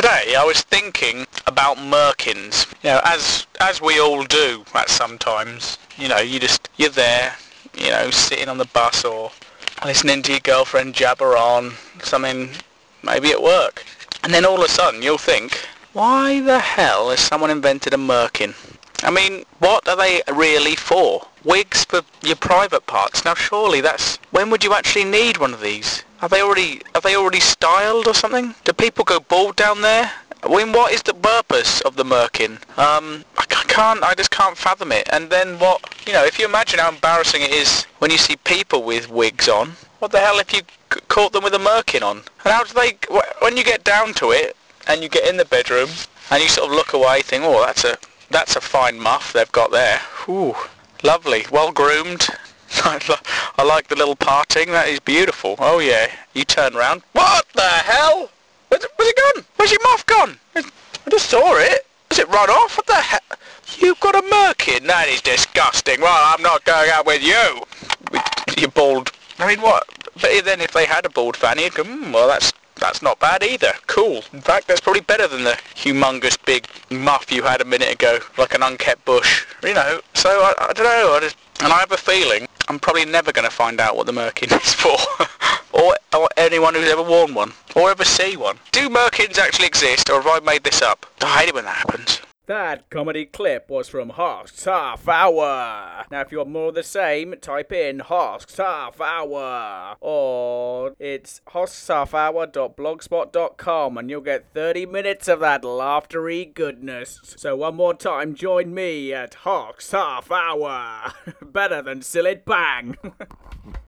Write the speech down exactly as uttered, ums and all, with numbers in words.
today I was thinking about merkins. You know, as as we all do at some times. You know, you just you're there, you know, sitting on the bus or listening to your girlfriend jabber on something, maybe at work, and then all of a sudden you'll think, why the hell has someone invented a merkin? I mean, what are they really for? Wigs for your private parts? Now surely that's... when would you actually need one of these? Are they already are they already styled or something? Do people go bald down there? I mean, what is the purpose of the merkin? Um, I c- can't, I just can't fathom it. And then what, you know, if you imagine how embarrassing it is when you see people with wigs on, what the hell if you c- caught them with a merkin on? And how do they, wh- when you get down to it, and you get in the bedroom, and you sort of look away, think, oh, that's a, that's a fine muff they've got there. Ooh, lovely, well groomed. I, lo- I like the little parting, that is beautiful. Oh yeah, you turn round. What the hell? Where's it, where's it gone? Where's your muff gone? I just saw it. Has it run off? What the hell? You've got a merkin? That is disgusting. Well, I'm not going out with you. With your bald... I mean, what? But then if they had a bald fanny, you'd go, mm, well, that's that's not bad either. Cool. In fact, that's probably better than the humongous big muff you had a minute ago, like an unkept bush. You know, so I, I don't know. I just, and I have a feeling I'm probably never going to find out what the merkin is for. or, or anyone who's ever worn one. Or ever see one. Do merkins actually exist, or have I made this up? I hate it when that happens. That comedy clip was from Hosks Half Hour. Now, if you want more of the same, type in Hosks Half Hour. Or it's hosks half hour dot blogspot dot com and you'll get thirty minutes of that laughtery goodness. So one more time, join me at Hosks Half Hour. Better than Sill It Bang.